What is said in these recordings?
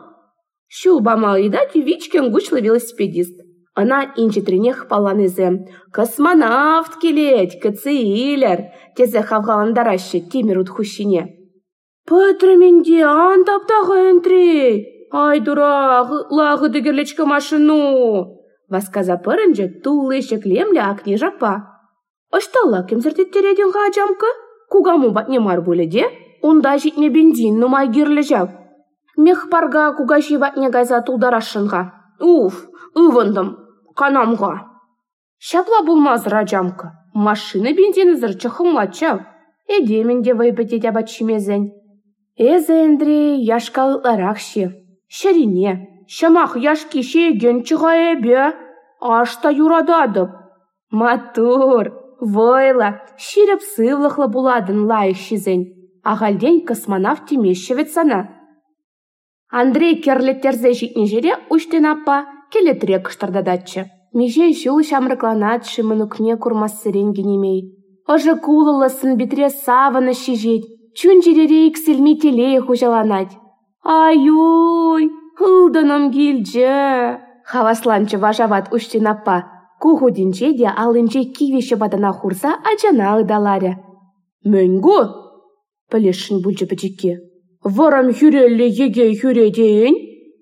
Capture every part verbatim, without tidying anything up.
Шу бамалыда тювичкен гучлы велосипедист. Она инчетренех паланызе. Космонавт келет, кыцыйлер. Тезе хавгаландараще темирут хущине. Петременде антаптағы энтри. Ай, дурак, лагы дегерлечка машину. Васказа пырынже туллыше клемле акне жапа. Ашталла кемзертеттереден ғажамка? Кугаму батнемар бөледе? Онда житме бензин нумай гирлежав. Мех парга кугаши батне гайза тулдарашынға. Уф, ывындым, канамға. Шапла булмаз ражамка. Машина бензины зырчы хымлачав. Эдеменде выпетет абачимезен. Эзе Андрей яшкалытларақши. Шарине, шамах яшки шеген чыға эбе. Ашта юрададып. Матур, войла, ширіп сывлықлы буладын лайық шизен. Ағалден космонавт темешевет сана. Андрей керлеттерзе житне жере уштен аппа келетіре кыштардадатчы. Меже жыл шамрыкланатшы мұнукне курмасы ренгенемей. Ожы кулылысын бітре савыны шижет, чүн жерере иксілме телей хужаланать. Ай-ой, ылданым келжі. Хавасланчы важават уштен аппа. Кухудинче де алынче кивеше бадана хурса ачана ыдаларе. Мөңгу? Пілешін бүлчі пічекке. Варам хүрелі еге хүредейін?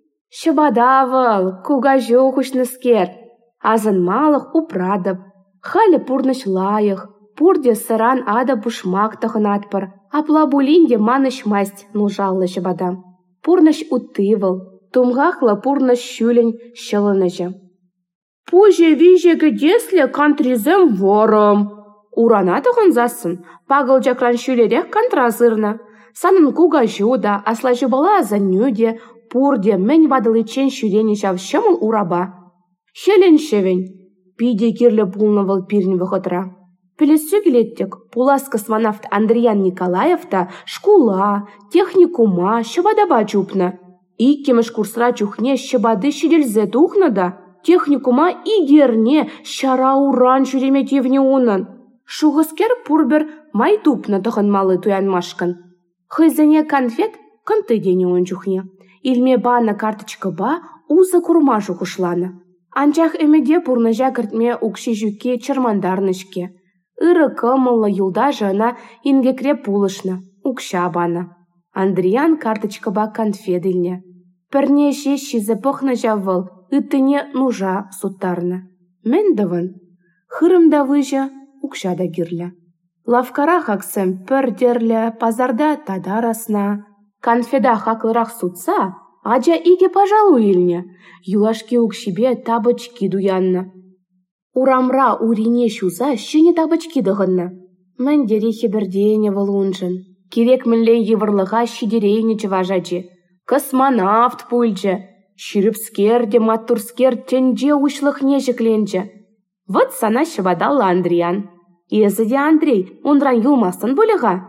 Шыбадавыл, кугажы хушныскер. Азын малық упрадып. Халі пурныш лайық. Пурде сыран ада бушмақтығын атпыр. Апла булинде маныш масть нужаллы шыбадам. Пурныш утывыл. Тумғақлы пурныш шүлін шылыныжы. Пуже вижеге десле кантризем ворым. Уранатығын засын, пағыл жакран шүлерек кантразырны. Санын куга жуда, асла жубала занюде, пурде мен бадылычен шүлені жав шымыл ураба. Хелен шевен, пиде кирлі пулнывыл пирін вғытра. Пелесу келеттік, пулас космонавт Андриан Николаевта шкула, техникума, шыбадаба жупны. Иккеміш курсра чухне шыбады шеделзе тухны да. Техникума игерне шара уран жүреметевне унын. Шуғыскер пурбір май тупны тұғынмалы туянмашкын. Хызыне конфет кынты дене он жүхне. Илме бана карточка ба узы курма жүхышланы. Анчах эмеде пурны жәкіртме укши жүке чырмандарнышке. Иры кымылы юлда жына ингекре пулышны, укша баны. Андриан карточка ба конфет илне. Пірнеше шизы пықны жавыл. Үттіне нужа суттарны. Мен дывын. Хырымда выжа, укшада гирлі. Лавкара хаксым пір дерлі, пазарда тадарасна. Конфеда хаклырах сутса, ача иге пожалуй илне. Юлашке укшибе табычки дуянна. Урамра урине шуза шыне табычки дығынна. Міндері хебердене волунжын. Керек мінлен евырлыға шидерейне чыважачы. Космонавт пульчы. Ширіпскерде матурскер тенже ушлық нежікленчі. Вот сана шыбадалла Андриан. Езіде Андрей, онран юлмастын бөліға.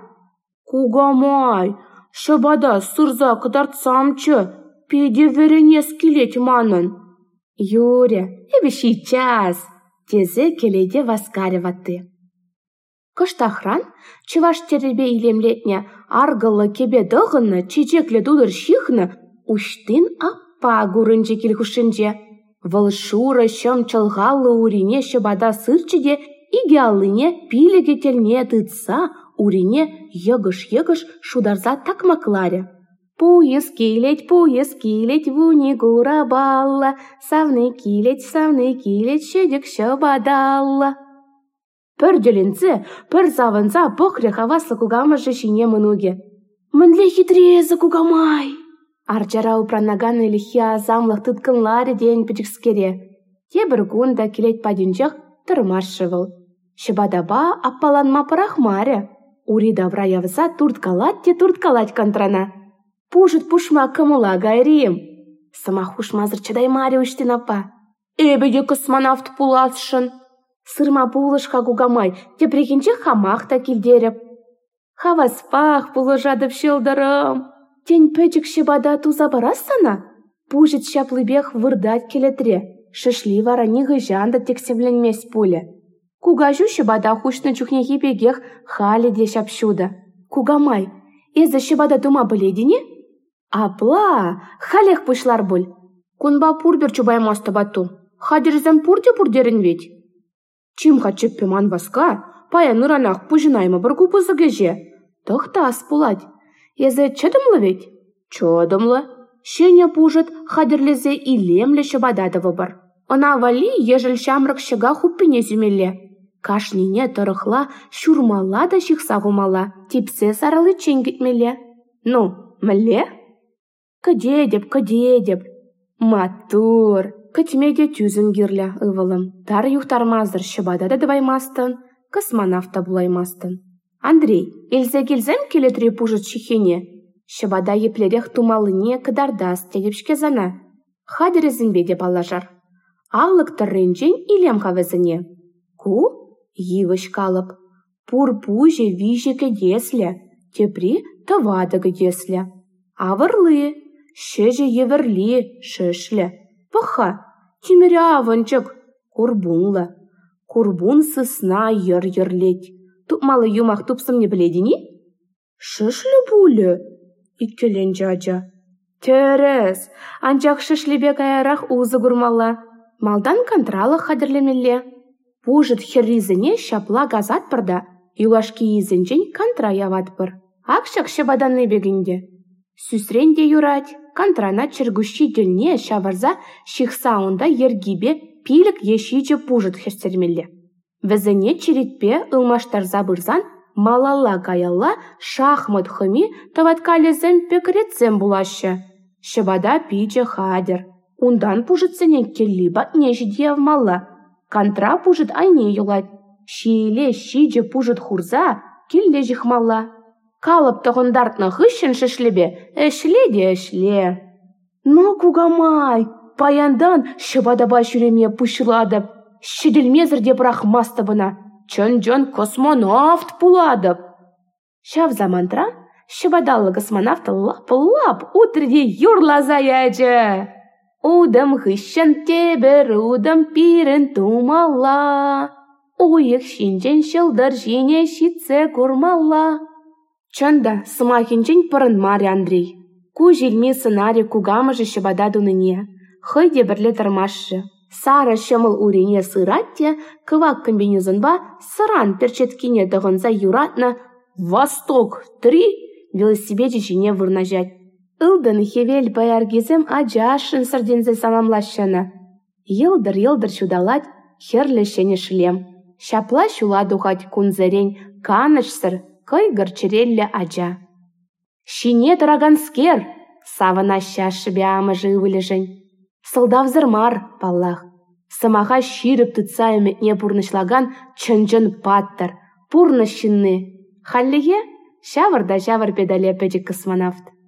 Кугамай, шыбада сырза кыдартсамчы, педе веренес келет манын. Юря, эбі сейчас, тезе келеде васкареватты. Кыштахран, чываш теребе илемлетне, аргылы кебе дығынны, чечекле дудыр шихны, уштын аппа гурынче келхушынче. Вăл шым чылғалы урине шыбада сырчыде, иге алыне пилеге телне тытса, урине йыгыш-йыгыш шударза такмакларе. Пуйыз килет, пуйыз килет, вуни гура балла, савны килет, савны килет, шедек шыбадалла. Пөрделенце, пөр завынса бұқре хаваслы кугамыжы шине мынуге. Мынле хитрезі кугамай! Арчара упранаган илихи азамлық тыткынлары ден пічікскере. Тебір гунда келет падинчах тұрмашшывыл. Шыбадаба аппаланма парахмаре. Ури давра явза турткалат те турткалат контрана. Пужыт пушма кымыла гайрием. Сама хушмазыр чадаймаре уштинапа. Эбеде космонавт пуласшын. Сырма пулышқа кугамай, те прикинче хамақта килдеріп. Хаваспах пулыжадып шылдырым. Тень пөчік шыбада туза барасана? Пужыт шаплыбех вырдат келетре. Шышли вара ниғы жанда тексемленмес пуле. Кугажу шыбада хушны чухнехи бегех хали де шапшуда. Кугамай, эзі шыбада тума біледіне? Апла, халех пушлар бұл. Кунба пурдыр чубаймасты бату. Хадирзем пурде пурдерін ведь. Чим хачып пеман васка, паян ыранақ пужынаймы бір купызы геже. Тұхта ас пулать. Эзі чыдымлы ведь? Чыдымлы. Шене пужыт хадирлезе илемле шыбададывы бар. Она вали ежел шамрық шыга хуппине зюмелле. Кашнине тұрықла шурмала да шықса гумала. Типсе саралы ченгітмеле. Ну, міле? Кыде деп, кыде деп. Матур. Кытмеде тюзін керлі ывылым. Тар юхтармаздыр шыбадады дываймастын, космонавта булаймастын. Андрей, элзе келзем келетре пужыт шихене. Шыбада еплерех тумалыне кыдардас тегепшке зана. Хадерезінбе деп алажар. Аллык тырренчен илем хавезіне. Ку? Йывыш калып. Пур-пуже виже кедесле. Тепри тывады кедесле. Авырлы. Шеже еверли, шешле. Пыха. Тимере авынчык. Курбунла. Курбун сысна йыр-йырлеть. Тупмалы юмах тупсым не біледіні? Шышлі бұлі? Иккелен жаджа. Терес. Анчақ шышлебе каярах узы гурмала. Малдан контралы хадірлемелле. Пужыт херризіне шапла газат пырда. Юлашки изінчен контра яват пыр. Акшак шыбаданны бегінде. Сүсренде юрать. Контрана чергущи дельне шаварза шихса онда ергибе пилік ешиче пужыт херсермелле. Візіне черетпе ылмаштарза бұрзан малала каялла шахмат хыми таваткалезем пекретсем булашы. Шыбада пиче хадер. Ундан пужытсенен келли батне жидев мала. Контра пужыт айне юлать. Шиеле шиже пужыт хурза келле жихмалла. Калып тұғындартны хыщын шышлебе, әшле де әшле. Но кугамай, паяндан шыбадаба жүреме пұшыладып, шеделмезір деп рахмасты бұна. Чын-жон космонавт пуладып. Шав замантра, шыбадалы космонавты лап-лап утрде юрлаза яжы. Удым хыщын тебір, удым пирін тумала. Уйық шинжен шылдыр жіне шитсе курмала. Чында сымахинчен пырын маре Андрей. Ку желме сценарий кугамыжы шыбада дуныне. Хыйде бірле тұрмашы. Сара шымыл урене сыратте, кывак комбинезонба сыран перчеткине дығынза юратны «Восток три» велосипеде жіне вырнажать. Илдын хевел баяргезем ажашын сырдензе саламлашыны. Йылдыр-йылдыр чудалать херлешене шлем. Шапла шула духать кунзерень канышсыр кый гырчерелле ажа. Шине тараганскер, савына щашы бямыжы вылежень. Сылдавзырмар, паллах. Самаха ширып тытса үмітне пурнышлаган чын-чын паттар, пурны шинны. Халлеге, шавыр да шавыр педале пөдік космонавт.